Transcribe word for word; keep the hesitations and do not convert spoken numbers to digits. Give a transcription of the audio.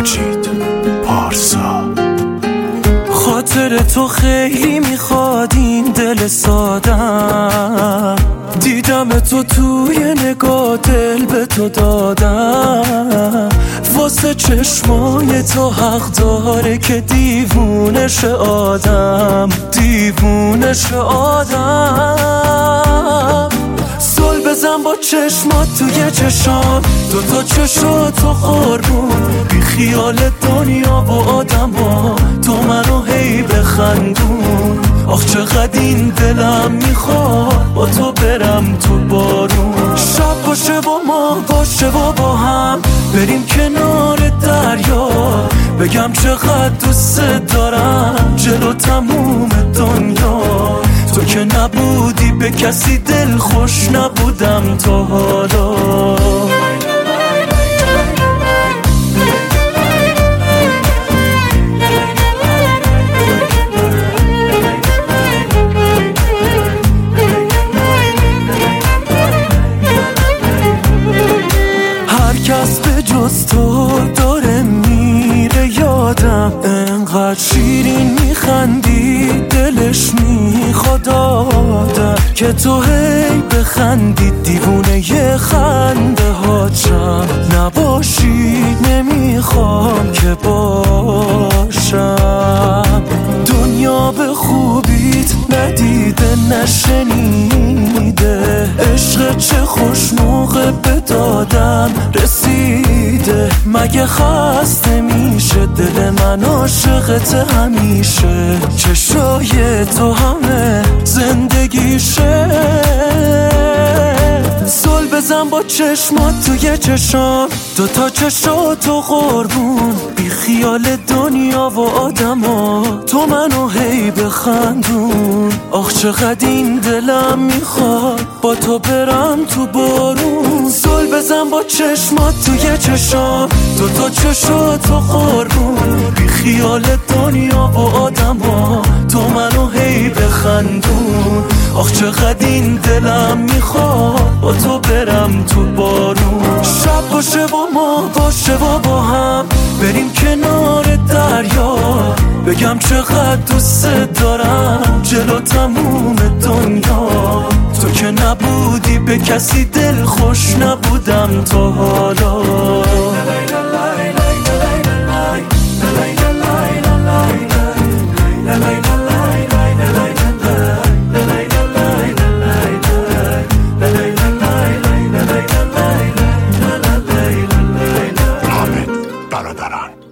مجید پارسا. خاطر تو خیلی میخواد این دل سادم، دیدم تو توی نگاه دل به تو دادم، واسه چشمای تو حق داره که دیوونش آدم، دیوونش آدم. زل بزن با چشمات توی چشام، دوتا چشات تو قربون، بی خیال دنیا و آدم ها، تو منو هی بخندون. آخ چقدر این دلم میخواد با تو برم تو بارون، شب باشه با ما باشه و با هم بریم کنار دریا، بگم چقدر دوست دارم جلو تموم دنیا. تو که نبودی به کسی دل خوش نبودم تا حالا. هر کس به جز تو داره میره یادم، انقدر شیرین میخندی دلش میخواد آدم، که تو هی بخندی دیوونه یه خنده هاچم، نباشی نمیخوام که باشم. دنیا به خوبیت ندیده نشنیده، عشق چه خوش موقع به دادم رسیده، مگه خسته میشه دل من عاشقت همیشه، چشای تو همه زندگیشه. زل بزن با چشمات توی چشام، دوتا چشاتو قربون، بی خیال دنیا و آدم ها، تو منو هی بخندون. آخ چقدر این دلم میخواد با تو برم تو بارون. زل بزن با چشمات توی چشام، دوتا چشاتو قربون، بی خیال دنیا و آدم ها، تو منو هی بخندون. آخ چقدر این دلم میخواد با تو برم تو بارون، شب باشه با ما باشه و با هم بریم کنار دریا، بگم چقدر دوست دارم جلو تموم دنیا. تو که نبودی به کسی دل خوش نبودم تا حالا. حامد برادران.